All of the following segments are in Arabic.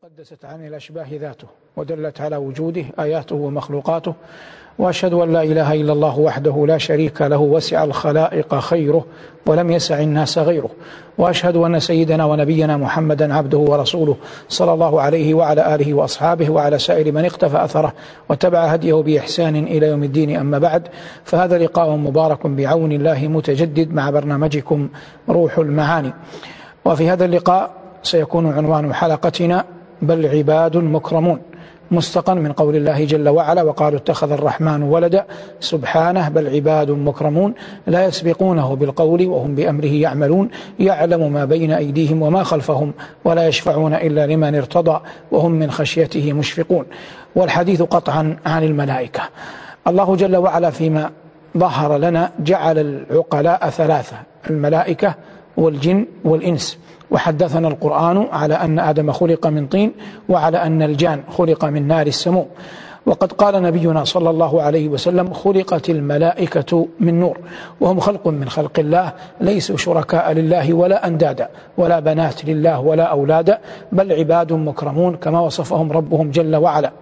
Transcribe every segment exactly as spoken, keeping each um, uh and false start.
تقدست عن الأشباه ذاته ودلت على وجوده آياته ومخلوقاته، وأشهد أن لا إله إلا الله وحده لا شريك له وسع الخلائق خيره ولم يسع الناس غيره، وأشهد أن سيدنا ونبينا محمدا عبده ورسوله صلى الله عليه وعلى آله وأصحابه وعلى سائر من اقتفى أثره واتبع هديه بإحسان إلى يوم الدين. أما بعد، فهذا لقاء مبارك بعون الله متجدد مع برنامجكم روح المعاني. وفي هذا اللقاء سيكون عنوان حلقتنا بل عباد مكرمون، مستقى من قول الله جل وعلا: وقالوا اتخذ الرحمن ولدا سبحانه بل عباد مكرمون لا يسبقونه بالقول وهم بأمره يعملون، يعلم ما بين أيديهم وما خلفهم ولا يشفعون إلا لمن ارتضى وهم من خشيته مشفقون. والحديث قطعا عن الملائكة. الله جل وعلا فيما ظهر لنا جعل العقلاء ثلاثة: الملائكة والجن والإنس. وحدثنا القرآن على أن آدم خلق من طين وعلى أن الجان خلق من نار السموم. وقد قال نبينا صلى الله عليه وسلم: خلقت الملائكة من نور، وهم خلق من خلق الله، ليسوا شركاء لله ولا أندادا ولا بنات لله ولا أولادا، بل عباد مكرمون كما وصفهم ربهم جل وعلا.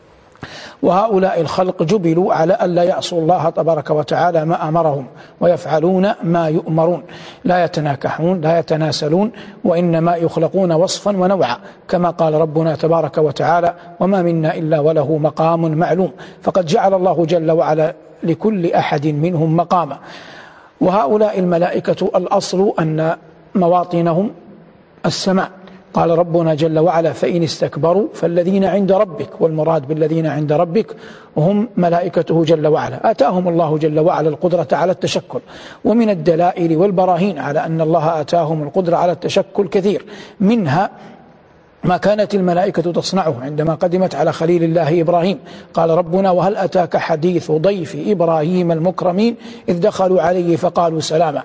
وهؤلاء الخلق جبلوا على أن لا يعصوا الله تبارك وتعالى ما أمرهم ويفعلون ما يؤمرون، لا يتناكحون لا يتناسلون، وإنما يخلقون وصفا ونوعا، كما قال ربنا تبارك وتعالى: وما منا إلا وله مقام معلوم. فقد جعل الله جل وعلا لكل أحد منهم مقاما. وهؤلاء الملائكة الأصل أن مواطنهم السماء. قال ربنا جل وعلا: فإن استكبروا فالذين عند ربك، والمراد بالذين عند ربك هم ملائكته جل وعلا. آتاهم الله جل وعلا القدرة على التشكل، ومن الدلائل والبراهين على أن الله آتاهم القدرة على التشكل كثير، منها ما كانت الملائكة تصنعه عندما قدمت على خليل الله إبراهيم. قال ربنا: وهل أتاك حديث ضيف إبراهيم المكرمين إذ دخلوا عليه فقالوا سلاما.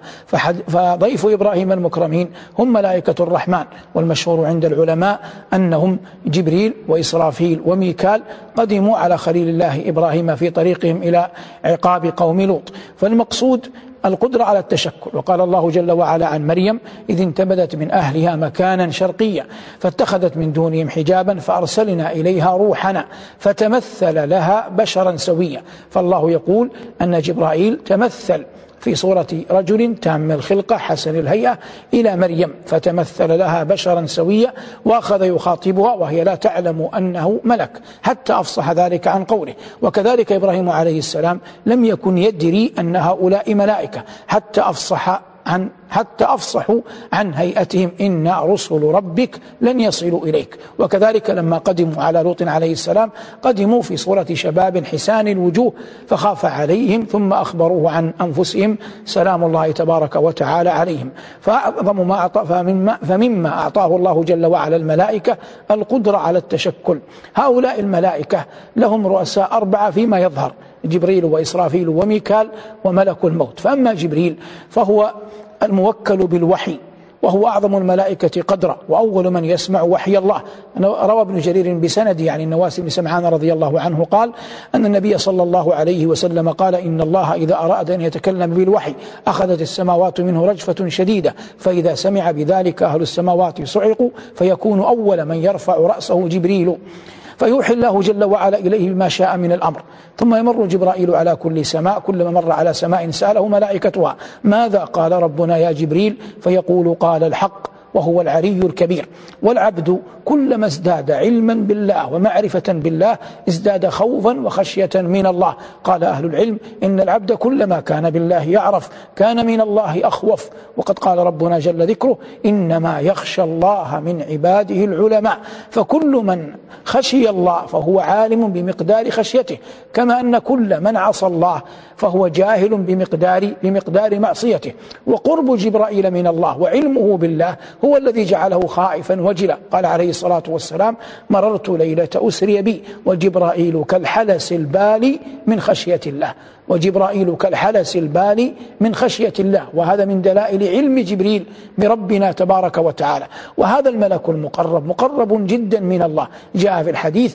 فضيف إبراهيم المكرمين هم ملائكة الرحمن، والمشهور عند العلماء أنهم جبريل وإسرافيل وميكال قدموا على خليل الله إبراهيم في طريقهم إلى عقاب قوم لوط. فالمقصود القدرة على التشكل. وقال الله جل وعلا عن مريم: إذ انتبذت من أهلها مكانا شرقيا فاتخذت من دونهم حجابا فأرسلنا إليها روحنا فتمثل لها بشرا سويا. فالله يقول أن جبرائيل تمثل في صورة رجل تام الخلقة حسن الهيئة إلى مريم فتمثل لها بشرا سويا، وأخذ يخاطبها وهي لا تعلم أنه ملك حتى أفصح ذلك عن قوله. وكذلك إبراهيم عليه السلام لم يكن يدري أن هؤلاء ملائكة حتى أفصح عن حتى أفصحوا عن هيئتهم: إن رسل ربك لن يصلوا إليك. وكذلك لما قدموا على لوط عليه السلام قدموا في صورة شباب حسان الوجوه فخاف عليهم ثم أخبروه عن أنفسهم سلام الله تبارك وتعالى عليهم. فأعظم ما أعطى فمما, فمما أعطاه الله جل وعلا الملائكة القدرة على التشكل. هؤلاء الملائكة لهم رؤساء أربعة فيما يظهر: جبريل وإسرافيل وميكال وملك الموت. فأما جبريل فهو الموكل بالوحي، وهو أعظم الملائكة قدرا وأول من يسمع وحي الله. روى ابن جرير بسنده عن النواس بن سمعان رضي الله عنه قال أن النبي صلى الله عليه وسلم قال: إن الله إذا أراد أن يتكلم بالوحي أخذت السماوات منه رجفة شديدة، فإذا سمع بذلك أهل السماوات صعقوا، فيكون أول من يرفع رأسه جبريل، فيوحي الله جل وعلا إليه بما شاء من الأمر. ثم يمر جبرائيل على كل سماء، كلما مر على سماء سأله ملائكتها: ماذا قال ربنا يا جبريل؟ فيقول: قال الحق وهو العلي الكبير. والعبد كلما ازداد علما بالله ومعرفة بالله ازداد خوفا وخشية من الله. قال أهل العلم: إن العبد كلما كان بالله يعرف كان من الله أخوف. وقد قال ربنا جل ذكره: إنما يخشى الله من عباده العلماء. فكل من خشي الله فهو عالم بمقدار خشيته، كما أن كل من عصى الله فهو جاهل بمقدار بمقدار معصيته. وقرب جبرائيل من الله وعلمه بالله هو الذي جعله خائفا وجلا. قال عليه الصلاة والسلام: مررت ليلة أسري بي وجبرائيل كالحلس البالي من خشية الله. وجبرائيل كالحلس البالي من خشية الله. وهذا من دلائل علم جبريل بربنا تبارك وتعالى. وهذا الملك المقرب مقرب جدا من الله. جاء في الحديث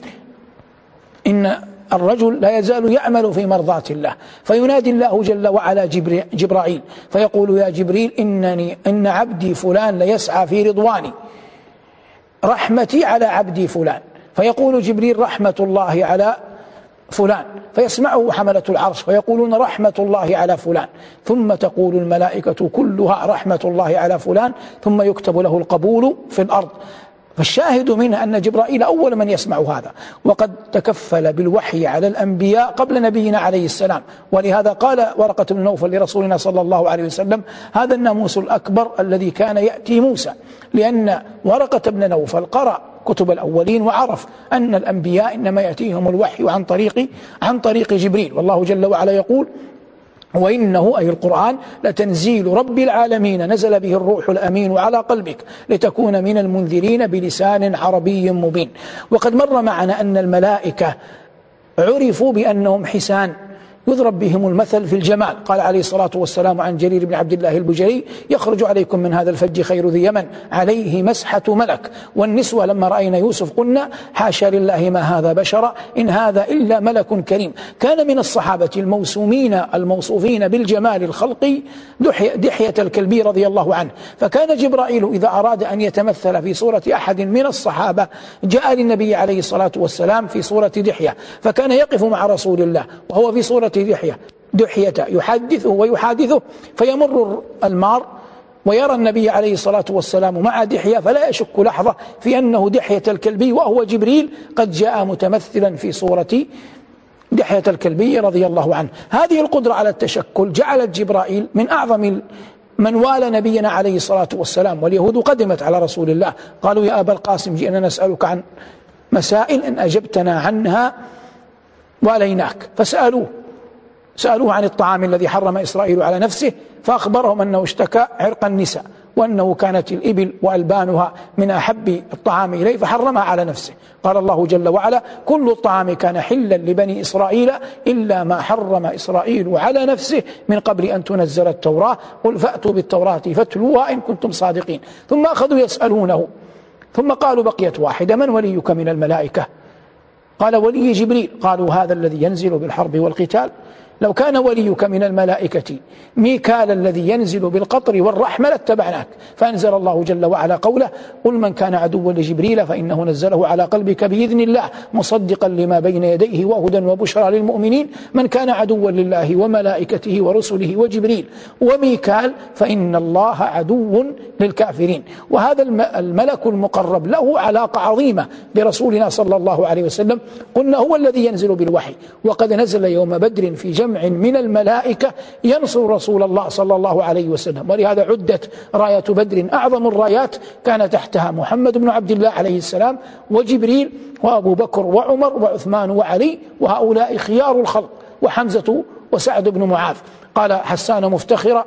إن الرجل لا يزال يعمل في مرضاة الله، فينادي الله جل وعلا جبرائيل فيقول: يا جبريل إنني إن عبدي فلان ليسعى في رضواني، رحمتي على عبدي فلان، فيقول جبريل رحمة الله على فلان، فيسمعه حملة العرش فيقولون رحمة الله على فلان، ثم تقول الملائكة كلها رحمة الله على فلان، ثم يكتب له القبول في الأرض. فالشاهد منه أن جبرائيل أول من يسمع هذا، وقد تكفل بالوحي على الأنبياء قبل نبينا عليه السلام. ولهذا قال ورقة بن نوفل لرسولنا صلى الله عليه وسلم: هذا الناموس الأكبر الذي كان يأتي موسى، لأن ورقة بن نوفل قرأ كتب الأولين وعرف أن الأنبياء إنما يأتيهم الوحي عن طريق عن طريق جبريل. والله جل وعلا يقول: وإنه أي القرآن لتنزيل رب العالمين نزل به الروح الأمين على قلبك لتكون من المنذرين بلسان عربي مبين. وقد مر معنا أن الملائكة عرفوا بأنهم حسان يضرب بهم المثل في الجمال. قال عليه الصلاة والسلام عن جرير بن عبد الله البجلي: يخرج عليكم من هذا الفج خير ذي يمن عليه مسحة ملك. والنسوة لما رأينا يوسف قلنا: حاشا لله ما هذا بشرا إن هذا إلا ملك كريم. كان من الصحابة الموسومين الموصوفين بالجمال الخلقي دحية الكلبي رضي الله عنه، فكان جبرائيل إذا أراد أن يتمثل في صورة أحد من الصحابة جاء للنبي عليه الصلاة والسلام في صورة دحية، فكان يقف مع رسول الله وهو في صورة دحية دحية يحدثه ويحادثه، فيمر المار ويرى النبي عليه الصلاة والسلام مع دحية فلا يشك لحظة في أنه دحية الكلبي وهو جبريل قد جاء متمثلا في صورة دحية الكلبي رضي الله عنه. هذه القدرة على التشكل جعلت جبرائيل من أعظم من والى نبينا عليه الصلاة والسلام. واليهود قدمت على رسول الله قالوا: يا أبا القاسم جئنا نسألك عن مسائل إن أجبتنا عنها واليناك. فسألوه سألوه عن الطعام الذي حرم إسرائيل على نفسه، فأخبرهم أنه اشتكى عرق النساء، وأنه كانت الإبل وألبانها من أحب الطعام إليه فحرمها على نفسه. قال الله جل وعلا: كل الطعام كان حلا لبني إسرائيل إلا ما حرم إسرائيل على نفسه من قبل أن تنزل التوراة، قل فأتوا بالتوراة فاتلوها إن كنتم صادقين. ثم أخذوا يسألونه، ثم قالوا: بقيت واحدة، من وليك من الملائكة؟ قال: ولي جبريل. قالوا: هذا الذي ينزل بالحرب والقتال؟ لو كان وليك من الملائكة ميكال الذي ينزل بالقطر والرحمة لاتبعناك. فأنزل الله جل وعلا قوله: قل من كان عدوا لجبريل فإنه نزله على قلبك بإذن الله مصدقا لما بين يديه وهدى وبشرى للمؤمنين. من كان عدوا لله وملائكته ورسله وجبريل وميكال فإن الله عدو للكافرين. وهذا الملك المقرب له علاقة عظيمة برسولنا صلى الله عليه وسلم. قلنا هو الذي ينزل بالوحي، وقد نزل يوم بدر في جمع من الملائكة ينصر رسول الله صلى الله عليه وسلم. ولهذا عدت راية بدر أعظم الرايات، كان تحتها محمد بن عبد الله عليه السلام وجبريل وأبو بكر وعمر وعثمان وعلي، وهؤلاء خيار الخلق، وحمزة وسعد بن معاذ. قال حسان مفتخرا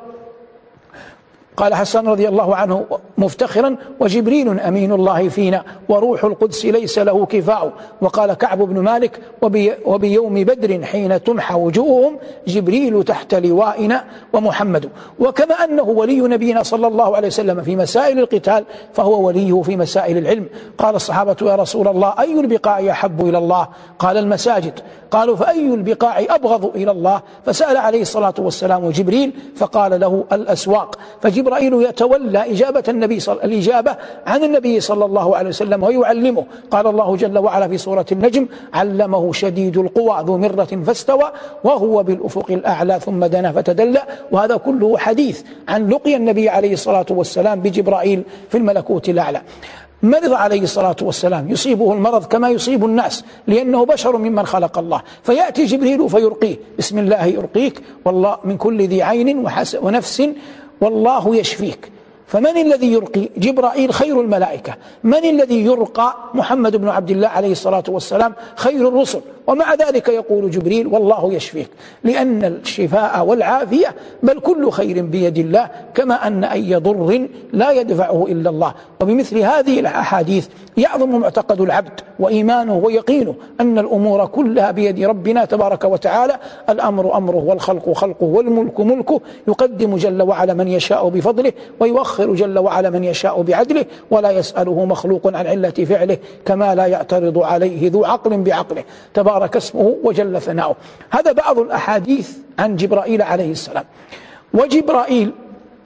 قال حسان رضي الله عنه مفتخرا: وجبريل أمين الله فينا وروح القدس ليس له كفاء. وقال كعب بن مالك: وبي وبيوم بدر حين تمحى وجوههم جبريل تحت لوائنا ومحمد. وكما أنه ولي نبينا صلى الله عليه وسلم في مسائل القتال فهو وليه في مسائل العلم. قال الصحابة: يا رسول الله أي البقاع أحب إلى الله؟ قال: المساجد. قالوا: فأي البقاع أبغض إلى الله؟ فسأل عليه الصلاة والسلام جبريل فقال له: الأسواق. فجبريل يتولى إجابة النبي صل... الإجابة عن النبي صلى الله عليه وسلم ويعلمه. قال الله جل وعلا في سورة النجم: علمه شديد القوى ذو مرة فاستوى وهو بالأفق الأعلى ثم دنا فتدلى. وهذا كله حديث عن لقي النبي عليه الصلاة والسلام بجبرائيل في الملكوت الأعلى. مرض عليه الصلاة والسلام، يصيبه المرض كما يصيب الناس لأنه بشر ممن خلق الله، فيأتي جبريل فيرقيه: بسم الله يرقيك والله من كل ذي عين ونفس والله يشفيك. فمن الذي يرقي؟ جبرائيل خير الملائكة. من الذي يرقى؟ محمد بن عبد الله عليه الصلاة والسلام خير الرسل. ومع ذلك يقول جبريل: والله يشفيك، لأن الشفاء والعافية بل كل خير بيد الله، كما أن أي ضر لا يدفعه إلا الله. وبمثل هذه الأحاديث يعظم معتقد العبد وإيمانه ويقينه أن الأمور كلها بيد ربنا تبارك وتعالى. الأمر أمره والخلق خلقه والملك ملكه، يقدم جل وعلا من يشاء بفضله ويوخر جل وعلا من يشاء بعدله، ولا يسأله مخلوق عن علة فعله كما لا يعترض عليه ذو عقل بعقله، تبارك اسمه وجل ثناؤه. هذا بعض الأحاديث عن جبرائيل عليه السلام. وجبرائيل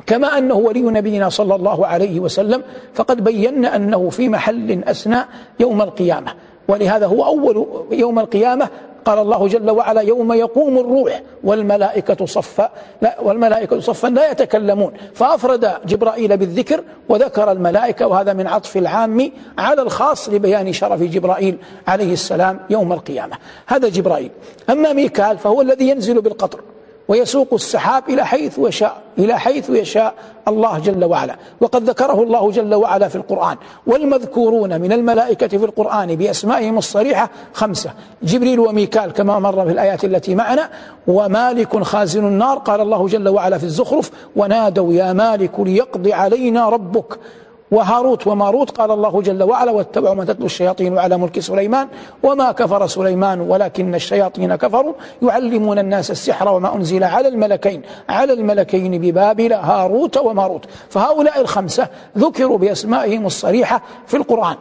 كما أنه ولي نبينا صلى الله عليه وسلم، فقد بينا أنه في محل أسنى يوم القيامة، ولهذا هو أول يوم القيامة. قال الله جل وعلا: يوم يقوم الروح والملائكة صفا لا والملائكة صفا لا يتكلمون، فأفرد جبرائيل بالذكر وذكر الملائكة، وهذا من عطف العام على الخاص لبيان شرف جبرائيل عليه السلام يوم القيامة. هذا جبرائيل. أما ميكال فهو الذي ينزل بالقطر ويسوق السحاب إلى حيث يشاء إلى حيث يشاء الله جل وعلا، وقد ذكره الله جل وعلا في القرآن. والمذكورون من الملائكة في القرآن بأسمائهم الصريحة خمسة: جبريل وميكال كما مر في الآيات التي معنا، ومالك خازن النار، قال الله جل وعلا في الزخرف: ونادوا يا مالك ليقضي علينا ربك. وهاروت وماروت، قال الله جل وعلا: واتبعوا ما تتلو الشياطين على ملك سليمان وما كفر سليمان ولكن الشياطين كفروا يعلمون الناس السحر وما أنزل على الملكين على الملكين ببابل هاروت وماروت. فهؤلاء الخمسة ذكروا بأسمائهم الصريحة في القرآن.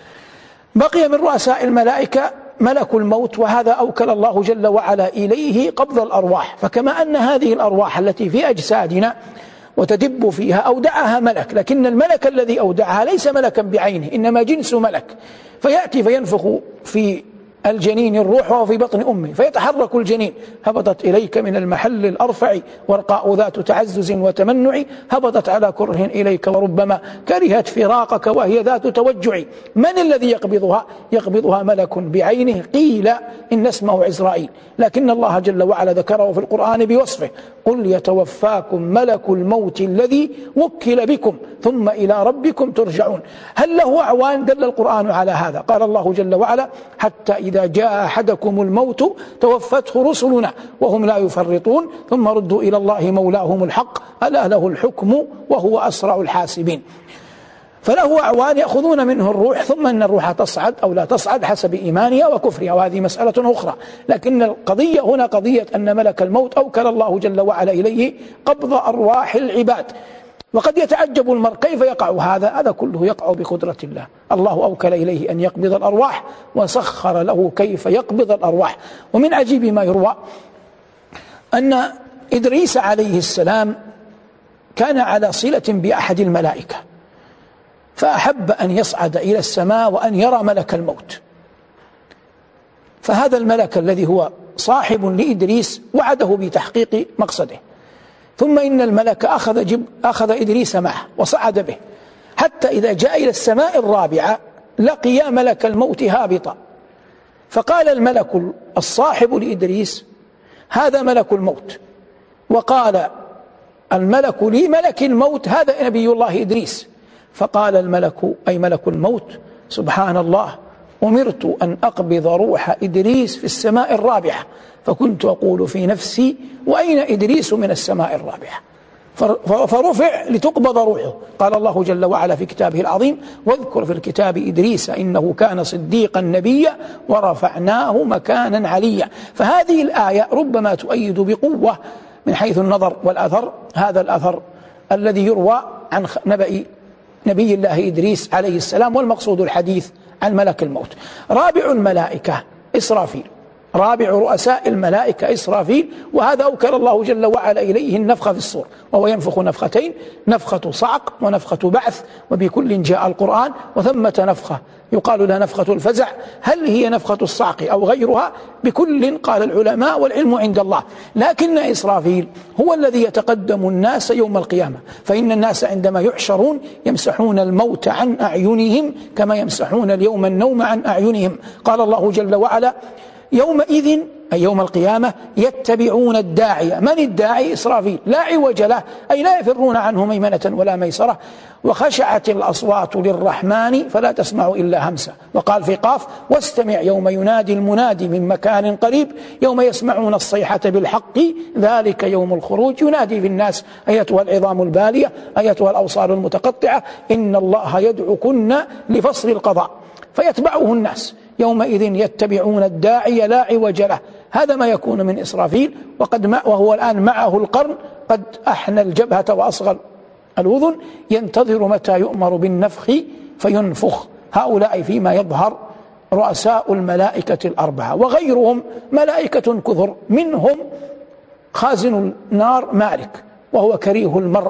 بقي من رؤساء الملائكة ملك الموت، وهذا أوكل الله جل وعلا إليه قبض الأرواح. فكما أن هذه الأرواح التي في أجسادنا وتدب فيها أودعها ملك، لكن الملك الذي أودعها ليس ملكا بعينه، إنما جنس ملك، فيأتي فينفخ في الجنين الروح وهو في بطن أمه فيتحرك الجنين: هبطت إليك من المحل الأرفع ورقاء ذات تعزز وتمنع، هبطت على كره إليك وربما كرهت فراقك وهي ذات توجع. من الذي يقبضها؟ يقبضها ملك بعينه، قيل إن اسمه عزرائيل، لكن الله جل وعلا ذكره في القرآن بوصفه: قل يتوفاكم ملك الموت الذي وكل بكم ثم إلى ربكم ترجعون. هل له أعوان؟ دل القرآن على هذا. قال الله جل وعلا: حتى إذا جاء أحدكم الموت توفته رسلنا وهم لا يفرطون ثم ردوا إلى الله مولاهم الحق ألا له الحكم وهو أسرع الحاسبين. فله أعوان يأخذون منه الروح، ثم أن الروح تصعد أو لا تصعد حسب إيمانها وكفرها، وهذه مسألة أخرى. لكن القضية هنا قضية أن ملك الموت أوكل الله جل وعلا إليه قبض أرواح العباد. وقد يتعجب المرء كيف يقع هذا؟ هذا كله يقع بقدرة الله. الله أوكل إليه أن يقبض الأرواح وسخر له كيف يقبض الأرواح. ومن عجيب ما يروى أن إدريس عليه السلام كان على صلة بأحد الملائكة، فأحب أن يصعد إلى السماء وأن يرى ملك الموت. فهذا الملك الذي هو صاحب لإدريس وعده بتحقيق مقصده، ثم إن الملك أخذ, جب أخذ إدريس معه وصعد به، حتى إذا جاء إلى السماء الرابعة لقي ملك الموت هابطا. فقال الملك الصاحب لإدريس: هذا ملك الموت. وقال الملك لي: ملك الموت هذا نبي الله إدريس. فقال الملك أي ملك الموت: سبحان الله، أمرت أن أقبض روح إدريس في السماء الرابعة، فكنت أقول في نفسي: وأين إدريس من السماء الرابعة؟ فرفع لتقبض روحه. قال الله جل وعلا في كتابه العظيم: واذكر في الكتاب إدريس إنه كان صديقا نبيا ورفعناه مكانا عليا. فهذه الآية ربما تؤيد بقوة من حيث النظر والأثر هذا الأثر الذي يروى عن نبأ نبي الله إدريس عليه السلام، والمقصود الحديث عن ملك الموت. رابع الملائكة إسرافيل، رابع رؤساء الملائكة إسرافيل، وهذا أوكل الله جل وعلا إليه النفخة في الصور، وهو ينفخ نفختين: نفخة صعق ونفخة بعث، وبكل جاء القرآن. وثمة نفخة يقال لها نفخة الفزع، هل هي نفخة الصعق أو غيرها؟ بكل قال العلماء والعلم عند الله. لكن إسرافيل هو الذي يتقدم الناس يوم القيامة، فإن الناس عندما يحشرون يمسحون الموت عن أعينهم كما يمسحون اليوم النوم عن أعينهم. قال الله جل وعلا: يومئذ أي يوم القيامة يتبعون الداعي. من الداعي؟ إسرافيل، لا عوج له، أي لا يفرون عنه ميمنة ولا ميسرة. وخشعت الأصوات للرحمن فلا تسمع إلا همسا. وقال في قاف: واستمع يوم ينادي المنادي من مكان قريب يوم يسمعون الصيحة بالحق ذلك يوم الخروج. ينادي في الناس: أيتها العظام البالية، أيتها الأوصال المتقطعة، إن الله يدعوكن لفصل القضاء. فيتبعه الناس يومئذ يتبعون الداعي لا عوج له. هذا ما يكون من إسرافيل، وقد ما وهو الآن معه القرن قد أحنى الجبهة وأصغى الأذن، ينتظر متى يؤمر بالنفخ فينفخ. هؤلاء فيما يظهر رؤساء الملائكة الأربعة، وغيرهم ملائكة كثر، منهم خازن النار مالك وهو كريه المرأة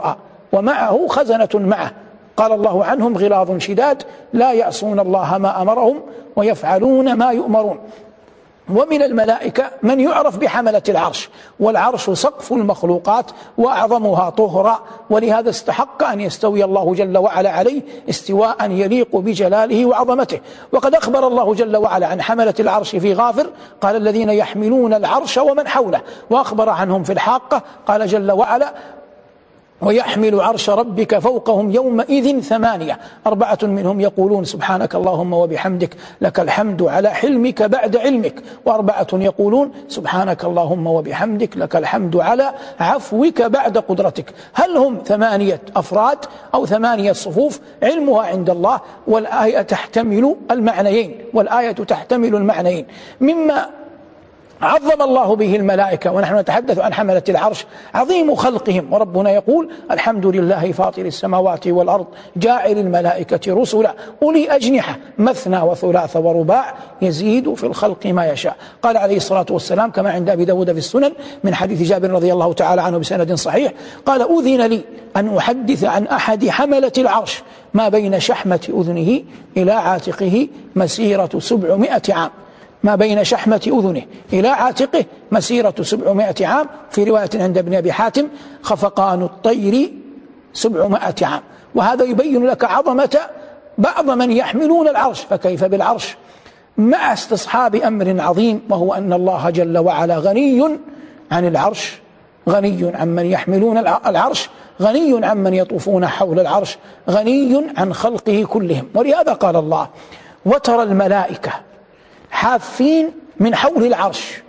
ومعه خزنة معه. قال الله عنهم غلاظ شداد لا يعصون الله ما أمرهم ويفعلون ما يؤمرون. ومن الملائكة من يعرف بحملة العرش، والعرش سقف المخلوقات وأعظمها طهرا، ولهذا استحق أن يستوي الله جل وعلا عليه استواء يليق بجلاله وعظمته. وقد أخبر الله جل وعلا عن حملة العرش في غافر، قال الذين يحملون العرش ومن حوله، وأخبر عنهم في الحاقة قال جل وعلا ويحمل عرش ربك فوقهم يومئذ ثمانية أربعة منهم يقولون سبحانك اللهم وبحمدك لك الحمد على حلمك بعد علمك، وأربعة يقولون سبحانك اللهم وبحمدك لك الحمد على عفوك بعد قدرتك. هل هم ثمانية أفراد أو ثمانية صفوف؟ علمها عند الله، والآية تحتمل المعنيين والآية تحتمل المعنيين. مما عظم الله به الملائكة ونحن نتحدث عن حملة العرش عظيم خلقهم، وربنا يقول الحمد لله فاطر السماوات والأرض جاعل الملائكة رسلا أولي أجنحة مثنى وثلاث ورباع يزيد في الخلق ما يشاء. قال عليه الصلاة والسلام كما عند أبي داود في السنن من حديث جابر رضي الله تعالى عنه بسند صحيح قال أذن لي أن أحدث عن أحد حملة العرش ما بين شحمة أذنه إلى عاتقه مسيرة سبعمائة عام، ما بين شحمة أذنه إلى عاتقه مسيرة سبعمائة عام، في رواية عند ابن أبي حاتم خفقان الطير سبعمائة عام. وهذا يبين لك عظمة بعض من يحملون العرش، فكيف بالعرش مع استصحاب أمر عظيم، وهو أن الله جل وعلا غني عن العرش، غني عن من يحملون العرش، غني عن من يطوفون حول العرش، غني عن خلقه كلهم. ولهذا قال الله وترى الملائكة حافين من حول العرش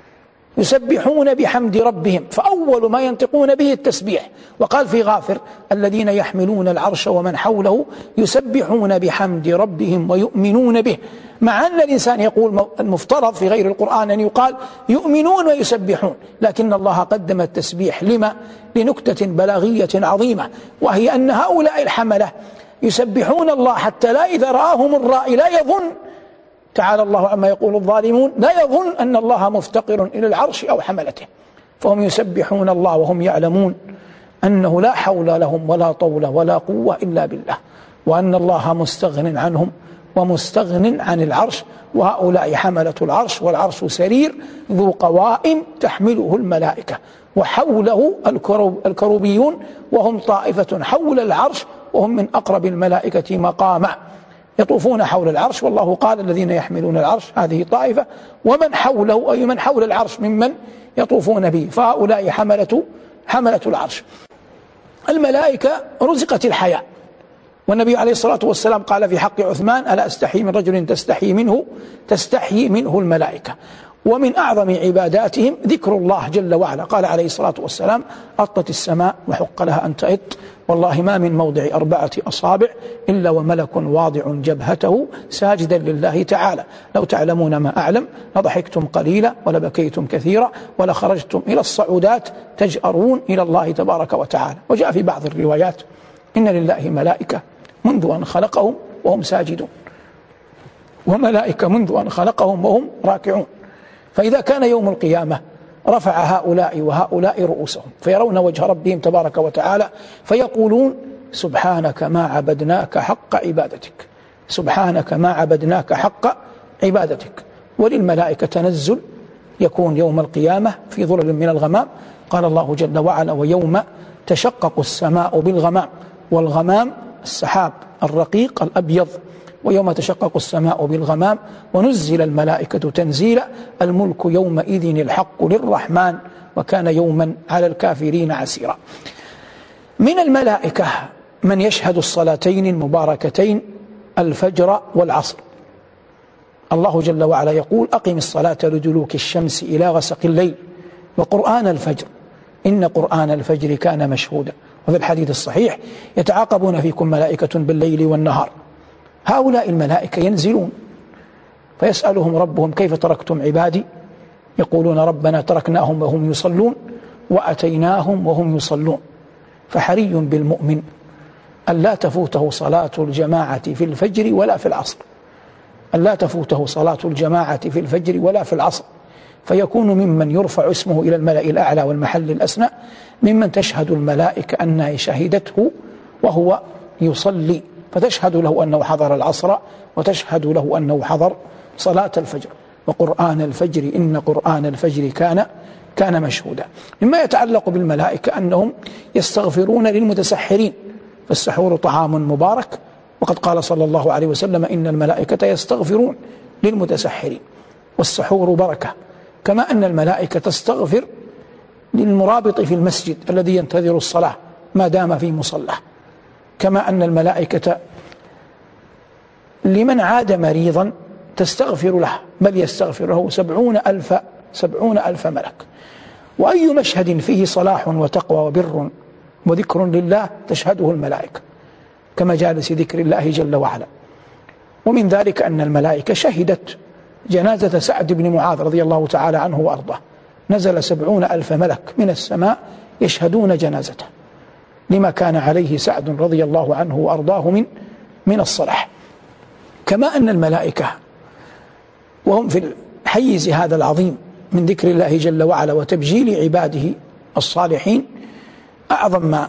يسبحون بحمد ربهم، فأول ما ينطقون به التسبيح. وقال في غافر الذين يحملون العرش ومن حوله يسبحون بحمد ربهم ويؤمنون به، مع أن الإنسان يقول المفترض في غير القرآن أن يقال يؤمنون ويسبحون، لكن الله قدم التسبيح لما؟ لنكتة بلاغية عظيمة، وهي أن هؤلاء الحملة يسبحون الله حتى لا إذا رآهم الرائي لا يظن، تعالى الله عما يقول الظالمون، لا يظن أن الله مفتقر إلى العرش أو حملته، فهم يسبحون الله وهم يعلمون أنه لا حول لهم ولا طول ولا قوة إلا بالله، وأن الله مستغن عنهم ومستغن عن العرش. وهؤلاء حملة العرش، والعرش سرير ذو قوائم تحمله الملائكة، وحوله الكروبيون وهم طائفة حول العرش وهم من أقرب الملائكة مقاما يطوفون حول العرش. والله قال الذين يحملون العرش هذه طائفة، ومن حوله أي من حول العرش ممن يطوفون به، فهؤلاء حملة حملة العرش. الملائكة رزقت الحياة، والنبي عليه الصلاة والسلام قال في حق عثمان ألا أستحي من رجل تستحي منه تستحي منه الملائكة. ومن أعظم عباداتهم ذكر الله جل وعلا، قال عليه الصلاة والسلام أطت السماء وحق لها أن تئط، والله ما من موضع أربعة أصابع إلا وملك واضع جبهته ساجدا لله تعالى، لو تعلمون ما أعلم لضحكتم قليلا ولبكيتم كثيرا ولخرجتم إلى الصعودات تجأرون إلى الله تبارك وتعالى. وجاء في بعض الروايات إن لله ملائكة منذ أن خلقهم وهم ساجدون، وملائكة منذ أن خلقهم وهم راكعون. فإذا كان يوم القيامة رفع هؤلاء وهؤلاء رؤوسهم فيرون وجه ربهم تبارك وتعالى فيقولون سبحانك ما عبدناك حق عبادتك، سبحانك ما عبدناك حق عبادتك. وللملائكة تنزل يكون يوم القيامة في ظلل من الغمام، قال الله جل وعلا ويوم تشقق السماء بالغمام، والغمام السحاب الرقيق الأبيض، ويوم تشقق السماء بالغمام ونزل الملائكة تنزيلا، الملك يومئذ الحق للرحمن وكان يوما على الكافرين عسيرا. من الملائكة من يشهد الصلاتين المباركتين الفجر والعصر. الله جل وعلا يقول أقم الصلاة لدلوك الشمس إلى غسق الليل وقرآن الفجر إن قرآن الفجر كان مشهودا. وفي الحديث الصحيح يتعاقبون فيكم ملائكة بالليل والنهار. هؤلاء الملائكة ينزلون فيسألهم ربهم كيف تركتم عبادي، يقولون ربنا تركناهم وهم يصلون وأتيناهم وهم يصلون. فحري بالمؤمن أن لا تفوته صلاة الجماعة في الفجر ولا في العصر، أن لا تفوته صلاة الجماعة في الفجر ولا في العصر، فيكون ممن يرفع اسمه إلى الملأ الأعلى والمحل الأسنى، ممن تشهد الملائكة أنها شهدته وهو يصلي، فتشهد له أنه حضر العصر وتشهد له أنه حضر صلاة الفجر. وقرآن الفجر إن قرآن الفجر كان كان مشهودا. مما يتعلق بالملائكة أنهم يستغفرون للمتسحرين، فالسحور طعام مبارك، وقد قال صلى الله عليه وسلم إن الملائكة يستغفرون للمتسحرين، والسحور بركة. كما أن الملائكة تستغفر للمرابط في المسجد الذي ينتظر الصلاة ما دام في مصلاه، كما أن الملائكة لمن عاد مريضا تستغفر له، بل يستغفر له سبعون ألف سبعون ألف ملك. وأي مشهد فيه صلاح وتقوى وبر وذكر لله تشهده الملائكة كمجالس ذكر الله جل وعلا. ومن ذلك أن الملائكة شهدت جنازة سعد بن معاذ رضي الله تعالى عنه وأرضاه، نزل سبعون ألف ملك من السماء يشهدون جنازته لما كان عليه سعد رضي الله عنه وأرضاه من من الصلاح. كما أن الملائكة وهم في الحيز هذا العظيم من ذكر الله جل وعلا وتبجيل عباده الصالحين أعظم ما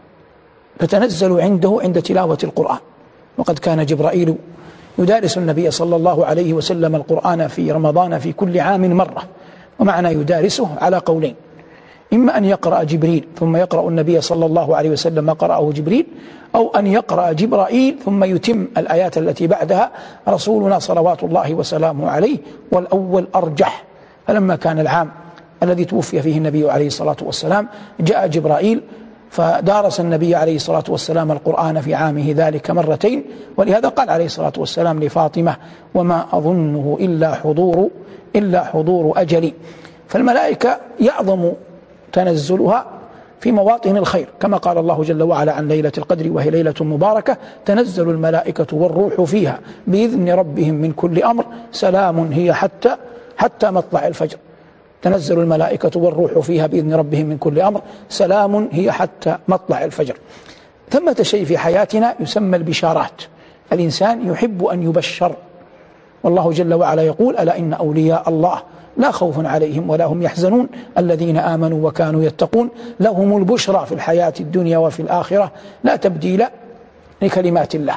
فتنزل عنده عند تلاوة القرآن. وقد كان جبرائيل يدارس النبي صلى الله عليه وسلم القرآن في رمضان في كل عام مرة، ومعنى يدارسه على قولين: إما أن يقرأ جبريل ثم يقرأ النبي صلى الله عليه وسلم ما قرأه جبريل، أو أن يقرأ جبرائيل ثم يتم الآيات التي بعدها رسولنا صلوات الله وسلامه عليه، والأول أرجح. فلما كان العام الذي توفي فيه النبي عليه الصلاة والسلام جاء جبرائيل فدارس النبي عليه الصلاة والسلام القرآن في عامه ذلك مرتين، ولهذا قال عليه الصلاة والسلام لفاطمة: وما أظنه إلا حضور إلا حضور أجلي. فالملائكة يعظم تنزلها في مواطن الخير، كما قال الله جل وعلا عن ليلة القدر وهي ليلة مباركة تنزل الملائكة والروح فيها بإذن ربهم من كل أمر سلام هي حتى حتى مطلع الفجر. تنزل الملائكة والروح فيها بإذن ربهم من كل أمر سلام هي حتى مطلع الفجر. ثمة شيء في حياتنا يسمى البشارات، الإنسان يحب أن يبشر، والله جل وعلا يقول: ألا إن أولياء الله لا خوف عليهم ولا هم يحزنون الذين آمنوا وكانوا يتقون لهم البشرى في الحياة الدنيا وفي الآخرة لا تبديل لكلمات الله.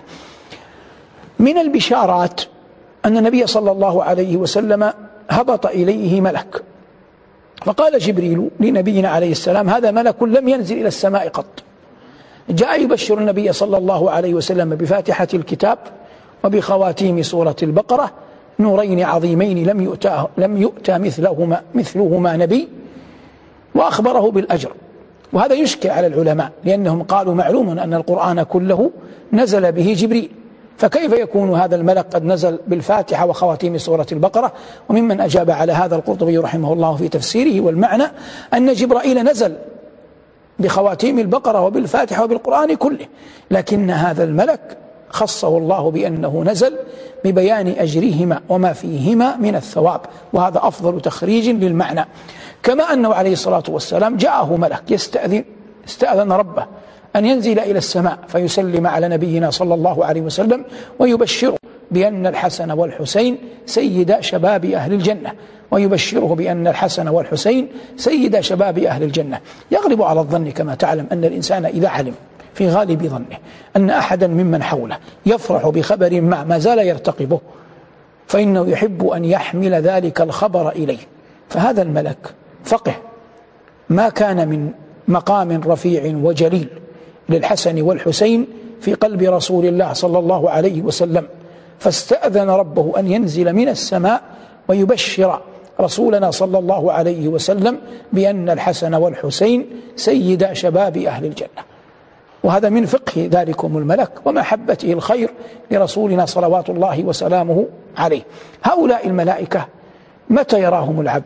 من البشارات أن النبي صلى الله عليه وسلم هبط إليه ملك، فقال جبريل لنبينا عليه السلام: هذا ملك لم ينزل إلى السماء قط، جاء يبشر النبي صلى الله عليه وسلم بفاتحة الكتاب وبخواتيم سورة البقرة، نورين عظيمين لم يؤتى لم يؤتى مثلهما مثلهما نبي، وأخبره بالأجر. وهذا يشكل على العلماء، لأنهم قالوا معلوم أن القرآن كله نزل به جبريل، فكيف يكون هذا الملك قد نزل بالفاتحة وخواتيم سورة البقرة؟ وممن أجاب على هذا القرطبي رحمه الله في تفسيره، والمعنى أن جبرائيل نزل بخواتيم البقرة وبالفاتحة وبالقرآن كله، لكن هذا الملك خصه الله بأنه نزل ببيان أجرهما وما فيهما من الثواب، وهذا أفضل تخريج للمعنى. كما أنه عليه الصلاة والسلام جاءه ملك يستأذن استأذن ربه أن ينزل إلى السماء فيسلم على نبينا صلى الله عليه وسلم ويبشره بأن الحسن والحسين سيدا شباب أهل الجنة، ويبشره بأن الحسن والحسين سيدا شباب أهل الجنة. يغلب على الظن كما تعلم أن الإنسان إذا علم في غالب ظنه أن أحدا ممن حوله يفرح بخبر ما ما زال يرتقبه، فإنه يحب أن يحمل ذلك الخبر إليه. فهذا الملك فقه ما كان من مقام رفيع وجليل للحسن والحسين في قلب رسول الله صلى الله عليه وسلم، فاستأذن ربه أن ينزل من السماء ويبشر رسولنا صلى الله عليه وسلم بأن الحسن والحسين سيدا شباب أهل الجنة. وهذا من فقه ذلكم الملك ومحبته الخير لرسولنا صلوات الله وسلامه عليه. هؤلاء الملائكة متى يراهم العبد؟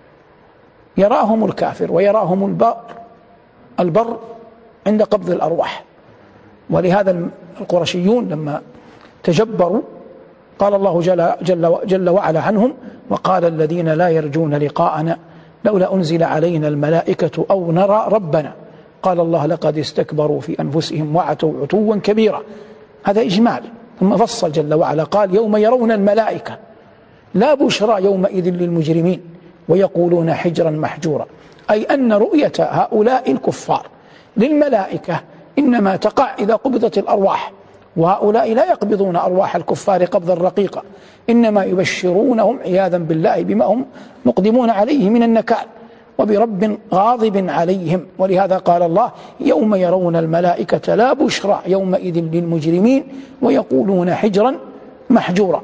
يراهم الكافر ويراهم البر البر عند قبض الأرواح. ولهذا القرشيون لما تجبروا قال الله جل, جل, جل وعلا عنهم: وقال الذين لا يرجون لقاءنا لولا أنزل علينا الملائكة أو نرى ربنا قال الله لقد استكبروا في أنفسهم وعتوا عتوا كبيرا. هذا إجمال، ثم فصل جل وعلا قال: يوم يرون الملائكة لا بشرى يومئذ للمجرمين ويقولون حجرا محجورا، أي أن رؤية هؤلاء الكفار للملائكة إنما تقع إذا قبضت الأرواح، وهؤلاء لا يقبضون أرواح الكفار قبضا رقيقا، إنما يبشرونهم عياذا بالله بما هم مقدمون عليه من النكال وبرب غاضب عليهم. ولهذا قال الله: يوم يرون الملائكة لا بشرى يومئذ للمجرمين ويقولون حجرا محجورا.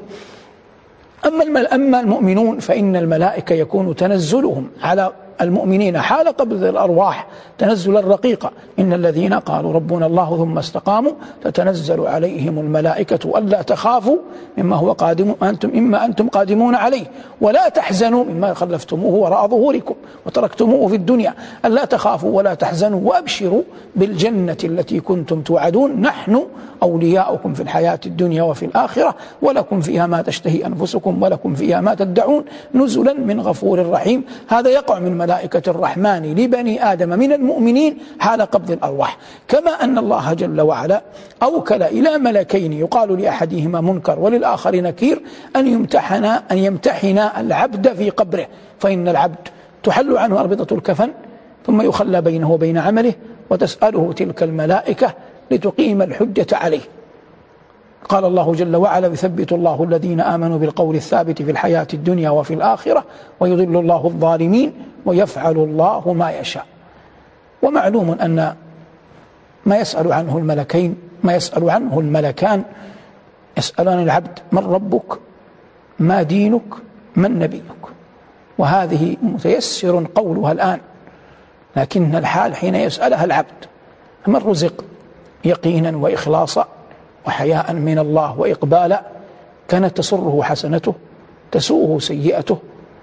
أما المؤمنون فإن الملائكة يكون تنزلهم على المؤمنين حال قبض الأرواح تنزلا رقيقا: إن الذين قالوا ربنا الله ثم استقاموا تتنزل عليهم الملائكة ألا تخافوا مما هو قادم أنتم إما أنتم قادمون عليه ولا تحزنوا مما خلفتموه وراء ظهوركم وتركتموه في الدنيا، ألا تخافوا ولا تحزنوا وأبشروا بالجنة التي كنتم توعدون، نحن أولياؤكم في الحياة الدنيا وفي الآخرة ولكم فيها ما تشتهي أنفسكم ولكم فيها ما تدعون نزلا من غفور رحيم. هذا يقع من ملائكة الرحمن لبني آدم من المؤمنين حال قبض الأرواح. كما أن الله جل وعلا أوكل إلى ملكين يقال لأحدهما منكر وللآخر نكير أن يمتحنا أن يمتحنا العبد في قبره، فإن العبد تحل عنه أربطة الكفن ثم يخلى بينه وبين عمله وتسأله تلك الملائكة لتقيم الحجة عليه. قال الله جل وعلا: يثبت الله الذين آمنوا بالقول الثابت في الحياة الدنيا وفي الآخرة ويضل الله الظالمين ويفعل الله ما يشاء. ومعلوم أن ما يسأل عنه الملكين ما يسأل عنه الملكان يسألان العبد: من ربك؟ ما دينك؟ من نبيك؟ وهذه متيسر قولها الآن، لكن الحال حين يسألها العبد من رزق يقينا وإخلاصا وحياء من الله وإقبالا كانت تسره حسنته تسوءه سيئته،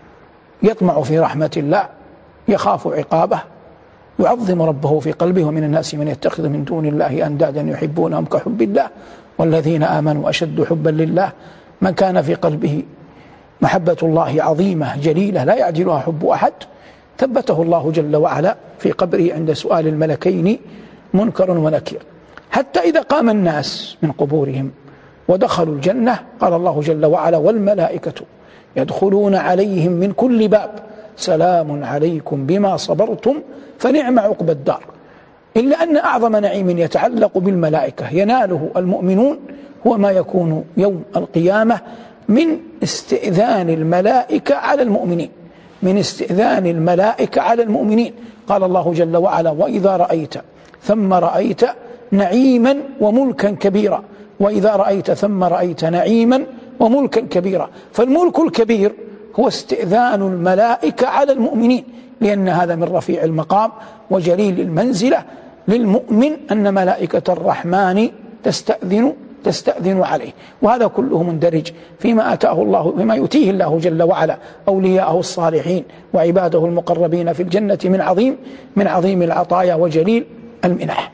يطمع في رحمة الله يخاف عقابه، يعظم ربه في قلبه. ومن الناس من يتخذ من دون الله أندادا يحبونهم كحب الله والذين آمنوا أشد حبا لله. من كان في قلبه محبة الله عظيمة جليلة لا يعجلها حب أحد ثبته الله جل وعلا في قبره عند سؤال الملكين منكر ونكير. حتى إذا قام الناس من قبورهم ودخلوا الجنة قال الله جل وعلا: والملائكة يدخلون عليهم من كل باب سلام عليكم بما صبرتم فنعم عقبى الدار. إلا أن أعظم نعيم يتعلق بالملائكة يناله المؤمنون هو ما يكون يوم القيامة من استئذان الملائكة على المؤمنين من استئذان الملائكة على المؤمنين. قال الله جل وعلا: وإذا رأيت ثم رأيت نعيما وملكا كبيرا وإذا رأيت ثم رأيت نعيما وملكا كبيرا. فالملك الكبير هو استئذان الملائكة على المؤمنين، لأن هذا من رفيع المقام وجليل المنزلة للمؤمن أن ملائكة الرحمن تستأذن تستأذن عليه. وهذا كله مندرج فيما آتاه الله فيما يؤتيه الله جل وعلا أولياءه الصالحين وعباده المقربين في الجنة من عظيم من عظيم العطايا وجليل المنح.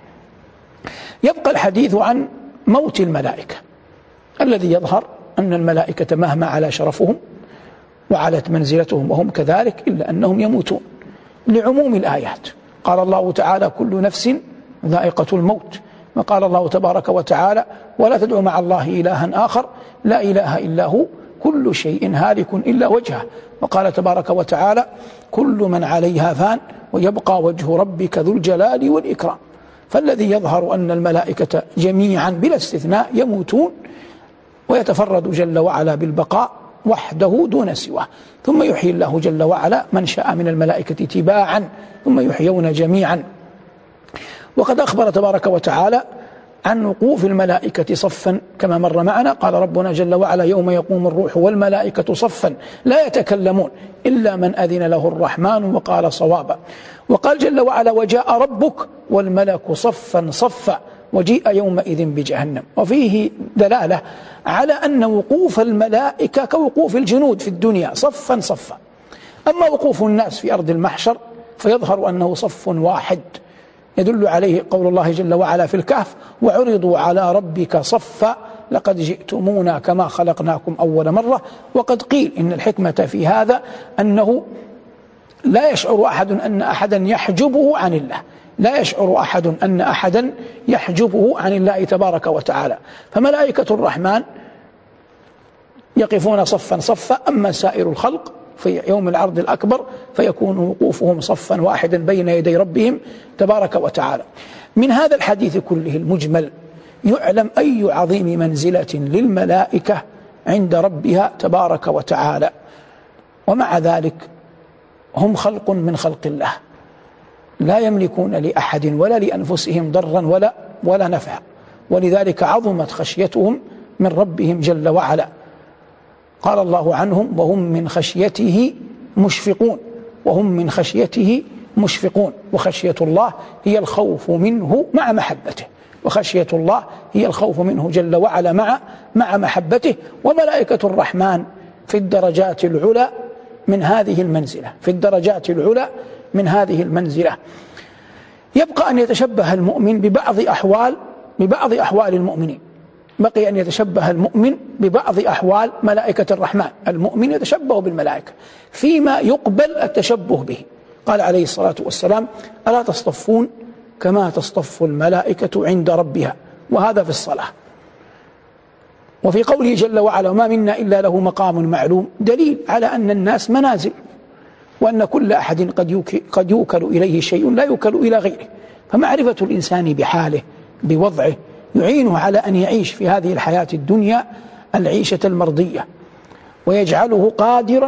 يبقى الحديث عن موت الملائكة، الذي يظهر أن الملائكة مهما على شرفهم وعلت منزلتهم وهم كذلك إلا أنهم يموتون لعموم الآيات. قال الله تعالى: كل نفس ذائقة الموت. وقال الله تبارك وتعالى: ولا تدعوا مع الله إلها آخر لا إله إلا هو كل شيء هالك إلا وجهه. وقال تبارك وتعالى: كل من عليها فان ويبقى وجه ربك ذو الجلال والإكرام. فالذي يظهر أن الملائكة جميعا بلا استثناء يموتون ويتفرد جل وعلا بالبقاء وحده دون سواه، ثم يحيي الله جل وعلا من شاء من الملائكة تباعا ثم يحيون جميعا. وقد أخبر تبارك وتعالى عن وقوف الملائكة صفا كما مر معنا. قال ربنا جل وعلا: يوم يقوم الروح والملائكة صفا لا يتكلمون إلا من أذن له الرحمن وقال صوابا. وقال جل وعلا: وجاء ربك والملك صفا صفا وجيء يومئذ بجهنم. وفيه دلالة على أن وقوف الملائكة كوقوف الجنود في الدنيا صفا صفا. أما وقوف الناس في أرض المحشر فيظهر أنه صف واحد، يدل عليه قول الله جل وعلا في الكهف: وعرضوا على ربك صفا لقد جئتمونا كما خلقناكم أول مرة. وقد قيل إن الحكمة في هذا أنه لا يشعر أحد أن أحدا يحجبه عن الله لا يشعر أحد أن أحدا يحجبه عن الله تبارك وتعالى. فملائكة الرحمن يقفون صفا صفا، أما سائر الخلق في يوم العرض الأكبر فيكون وقوفهم صفا واحدا بين يدي ربهم تبارك وتعالى. من هذا الحديث كله المجمل يعلم أي عظيم منزلة للملائكة عند ربها تبارك وتعالى، ومع ذلك هم خلق من خلق الله لا يملكون لأحد ولا لأنفسهم ضرا ولا ولا نفعا، ولذلك عظمت خشيتهم من ربهم جل وعلا. قال الله عنهم وهم من خشيته مشفقون، وهم من خشيته مشفقون. وخشية الله هي الخوف منه مع محبته، وخشية الله هي الخوف منه جل وعلا مع مع محبته. وملائكة الرحمن في الدرجات العلى من هذه المنزلة، في الدرجات العلى من هذه المنزلة. يبقى أن يتشبه المؤمن ببعض أحوال ببعض أحوال المؤمنين، بقي أن يتشبه المؤمن ببعض أحوال ملائكة الرحمن. المؤمن يتشبه بالملائكة فيما يقبل التشبه به. قال عليه الصلاة والسلام ألا تصطفون كما تصطف الملائكة عند ربها، وهذا في الصلاة. وفي قوله جل وعلا وما منا إلا له مقام معلوم دليل على أن الناس منازل، وأن كل أحد قد يوكل إليه شيء لا يوكل إلى غيره. فمعرفة الإنسان بحاله بوضعه يعينه على أن يعيش في هذه الحياة الدنيا العيشة المرضية، ويجعله قادرا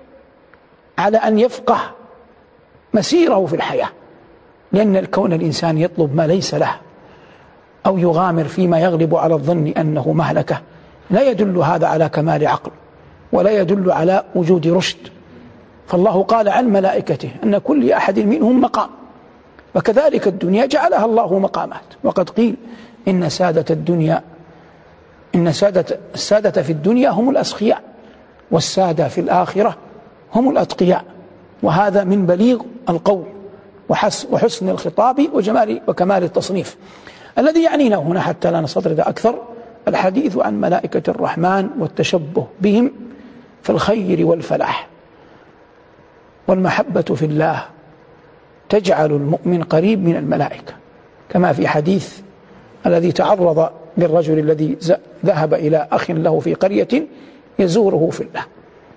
على أن يفقه مسيره في الحياة. لأن الكون الإنسان يطلب ما ليس له أو يغامر فيما يغلب على الظن أنه مهلكة لا يدل هذا على كمال عقل ولا يدل على وجود رشد. فالله قال عن ملائكته أن كل أحد منهم مقام، وكذلك الدنيا جعلها الله مقامات. وقد قيل إن سادة الدنيا إن سادة السادة في الدنيا هم الأسخياء، والسادة في الآخرة هم الأتقياء. وهذا من بليغ القول وحسن الخطاب وجمال وكمال التصنيف. الذي يعنينا هنا حتى لا نستطرد أكثر الحديث عن ملائكة الرحمن والتشبه بهم في الخير والفلاح. والمحبة في الله تجعل المؤمن قريب من الملائكة، كما في حديث الذي تعرض للرجل الذي ذهب إلى أخ له في قرية يزوره في الله.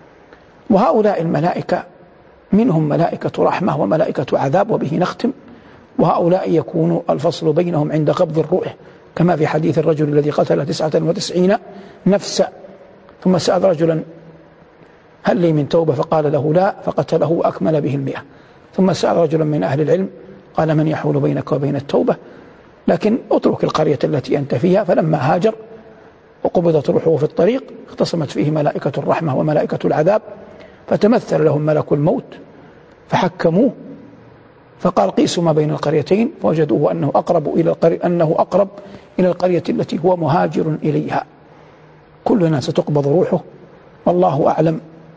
وهؤلاء الملائكة منهم ملائكة رحمة وملائكة عذاب، وبه نختم. وهؤلاء يكون الفصل بينهم عند قبض الروح، كما في حديث الرجل الذي قتل تسعة وتسعين نفسا ثم سأل رجلا هل لي من توبة فقال له لا، فقتله وأكمل به المئة. ثم سأل رجلا من أهل العلم قال من يحول بينك وبين التوبة، لكن اترك القرية التي أنت فيها. فلما هاجر وقبضت روحه في الطريق اختصمت فيه ملائكة الرحمة وملائكة العذاب، فتمثل لهم ملك الموت فحكموه، فقال قيسوا ما بين القريتين فوجدوه أنه أقرب إلى القرية أنه أقرب إلى القرية التي هو مهاجر إليها. كلنا ستقبض روحه، والله أعلم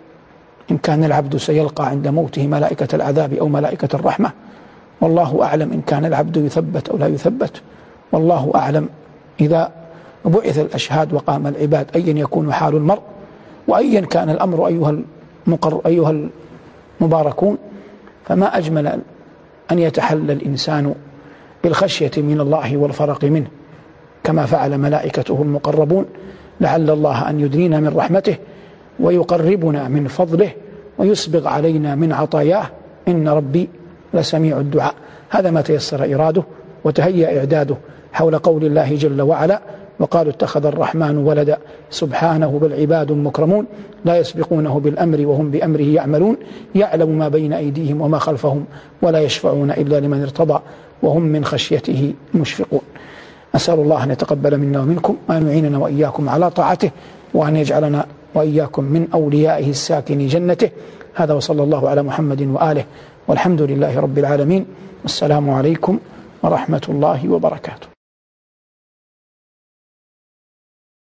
إن كان العبد سيلقى عند موته ملائكة العذاب أو ملائكة الرحمة، والله أعلم إن كان العبد يثبت أو لا يثبت، والله أعلم إذا بعث الأشهاد وقام العباد أيا يكون حال المرء، وأيا كان الأمر أيها المقر أيها المباركون. فما أجمل أن يتحلى الإنسان بالخشية من الله والفرق منه كما فعل ملائكته المقربون، لعل الله أن يدنينا من رحمته ويقربنا من فضله ويسبغ علينا من عطاياه، إن ربي لسميع الدعاء. هذا ما تيسر إراده وتهيأ إعداده حول قول الله جل وعلا وقالوا اتخذ الرحمن ولدا سبحانه بل عباد مكرمون لا يسبقونه بالأمر وهم بأمره يعملون يعلم ما بين أيديهم وما خلفهم ولا يشفعون إلا لمن ارتضى وهم من خشيته مشفقون. أسأل الله أن يتقبل منا ومنكم وأن يعيننا وإياكم على طاعته وأن يجعلنا وإياكم من أوليائه الساكن جنته. هذا وصلى الله على محمد وآله والحمد لله رب العالمين، والسلام عليكم ورحمة الله وبركاته.